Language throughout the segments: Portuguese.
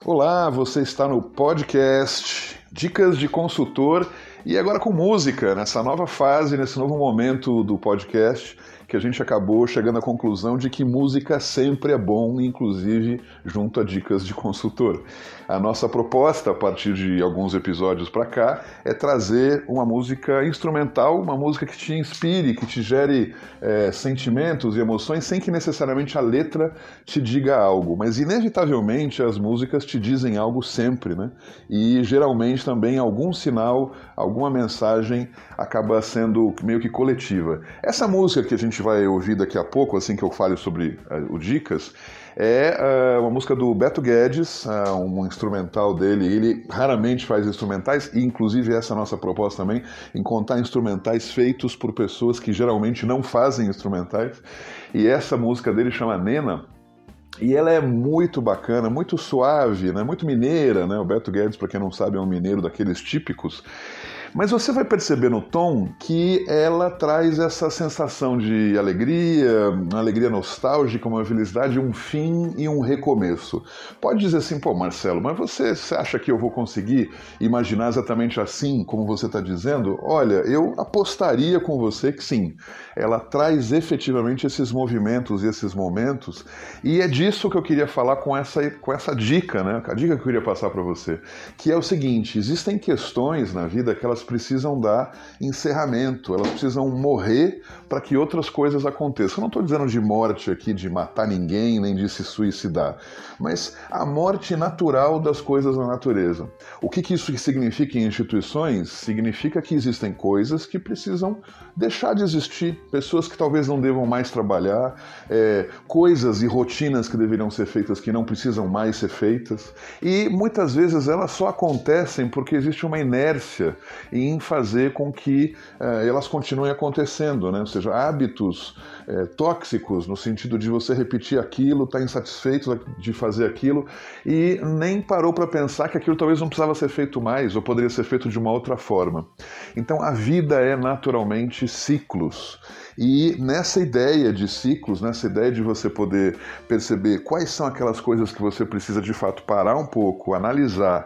Olá, você está no podcast Dicas de Consultor e agora com música, nessa nova fase, nesse novo momento do podcast, que a gente acabou chegando à conclusão de que música sempre é bom, inclusive junto a Dicas de Consultor. A nossa proposta, a partir de alguns episódios para cá, é trazer uma música instrumental, uma música que te inspire, que te gere sentimentos e emoções, sem que necessariamente a letra te diga algo. Mas, inevitavelmente, as músicas te dizem algo sempre, né? E, geralmente, também algum sinal, alguma mensagem acaba sendo meio que coletiva. Essa música que a gente vai ouvir daqui a pouco, assim que eu fale sobre o Dicas, é uma música do Beto Guedes, um instrumental dele. Ele raramente faz instrumentais, e inclusive essa é a nossa proposta também, encontrar instrumentais feitos por pessoas que geralmente não fazem instrumentais. E essa música dele chama Nena, e ela é muito bacana, muito suave, né? Muito mineira, né? O Beto Guedes, para quem não sabe, é um mineiro daqueles típicos. Mas você vai perceber no tom que ela traz essa sensação de alegria, uma alegria nostálgica, uma felicidade, um fim e um recomeço. Pode dizer assim, pô, Marcelo, mas você acha que eu vou conseguir imaginar exatamente assim, como você está dizendo? Olha, eu apostaria com você que sim. Ela traz efetivamente esses movimentos e esses momentos, e é disso que eu queria falar com essa dica, né? A dica que eu queria passar para você, que é o seguinte: existem questões na vida que elas precisam dar encerramento, elas precisam morrer para que outras coisas aconteçam. Eu não estou dizendo de morte aqui, de matar ninguém, nem de se suicidar, mas a morte natural das coisas na natureza. O que isso significa em instituições? Significa que existem coisas que precisam deixar de existir, pessoas que talvez não devam mais trabalhar, coisas e rotinas que deveriam ser feitas que não precisam mais ser feitas, e muitas vezes elas só acontecem porque existe uma inércia em fazer com que elas continuem acontecendo, né? Ou seja, hábitos tóxicos, no sentido de você repetir aquilo, estar insatisfeito de fazer aquilo e nem parou para pensar que aquilo talvez não precisava ser feito mais ou poderia ser feito de uma outra forma. Então a vida é naturalmente ciclos. E nessa ideia de ciclos, nessa ideia de você poder perceber quais são aquelas coisas que você precisa de fato parar um pouco, analisar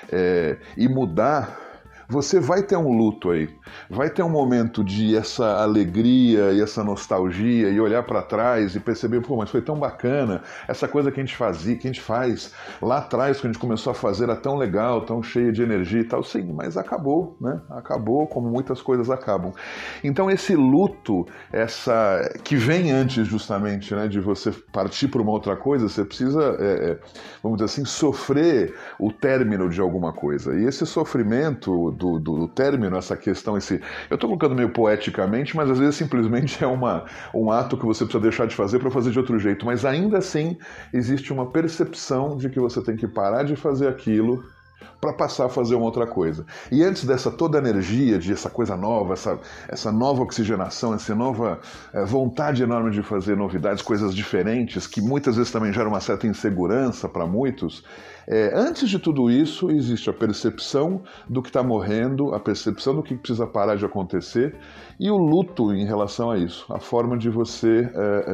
e mudar, você vai ter um luto aí, vai ter um momento de essa alegria e essa nostalgia e olhar para trás e perceber, pô, mas foi tão bacana, essa coisa que a gente fazia, que a gente faz lá atrás, quando a gente começou a fazer, era tão legal, tão cheia de energia e tal, sim, mas acabou, né? Acabou como muitas coisas acabam. Então esse luto, que vem antes justamente, né, de você partir para uma outra coisa, você precisa, vamos dizer assim, sofrer o término de alguma coisa. E esse sofrimento do término, essa questão, eu estou colocando meio poeticamente, mas às vezes simplesmente é um ato que você precisa deixar de fazer para fazer de outro jeito, mas ainda assim existe uma percepção de que você tem que parar de fazer aquilo para passar a fazer uma outra coisa. E antes dessa toda energia, de essa coisa nova, essa nova oxigenação, essa nova vontade enorme de fazer novidades, coisas diferentes, que muitas vezes também gera uma certa insegurança para muitos, antes de tudo isso existe a percepção do que está morrendo, a percepção do que precisa parar de acontecer e o luto em relação a isso, a forma de você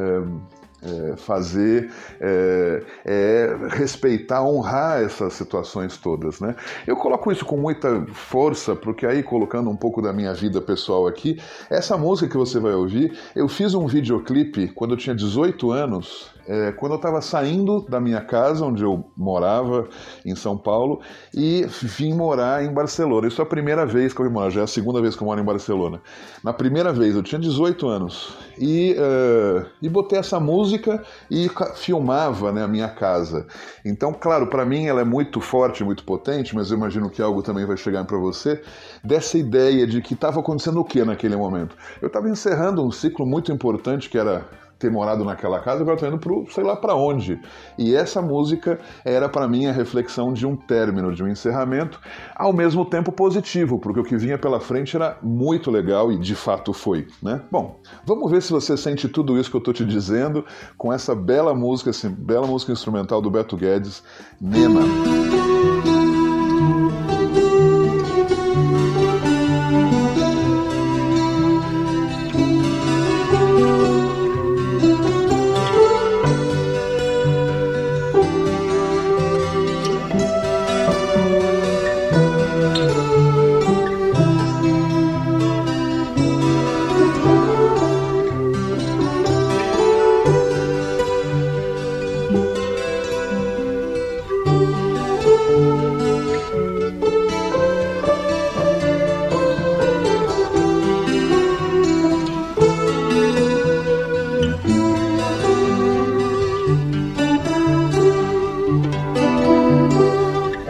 fazer, respeitar, honrar essas situações todas, né? Eu coloco isso com muita força, porque aí, colocando um pouco da minha vida pessoal aqui, essa música que você vai ouvir, eu fiz um videoclipe quando eu tinha 18 anos, quando eu estava saindo da minha casa, onde eu morava, em São Paulo, e vim morar em Barcelona. Isso é a primeira vez que eu vim morar, já é a segunda vez que eu moro em Barcelona. Na primeira vez, eu tinha 18 anos, e botei essa música e filmava, né, a minha casa. Então, claro, para mim ela é muito forte, muito potente, mas eu imagino que algo também vai chegar para você, dessa ideia de que estava acontecendo o que naquele momento? Eu estava encerrando um ciclo muito importante, que era ter morado naquela casa, agora estou indo para sei lá para onde. E essa música era para mim a reflexão de um término, de um encerramento, ao mesmo tempo positivo, porque o que vinha pela frente era muito legal e de fato foi, né? Bom, vamos ver se você sente tudo isso que eu estou te dizendo com essa bela música instrumental do Beto Guedes, Nena.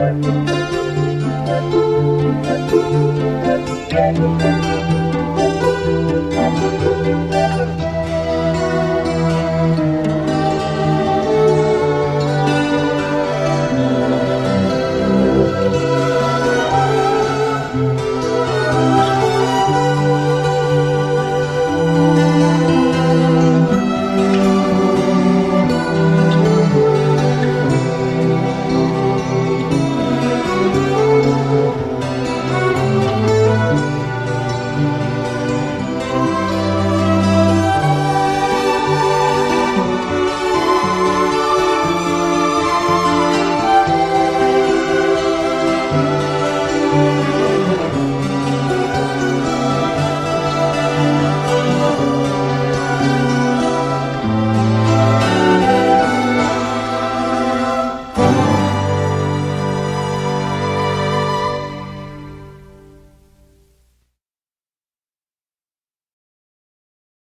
Thank you.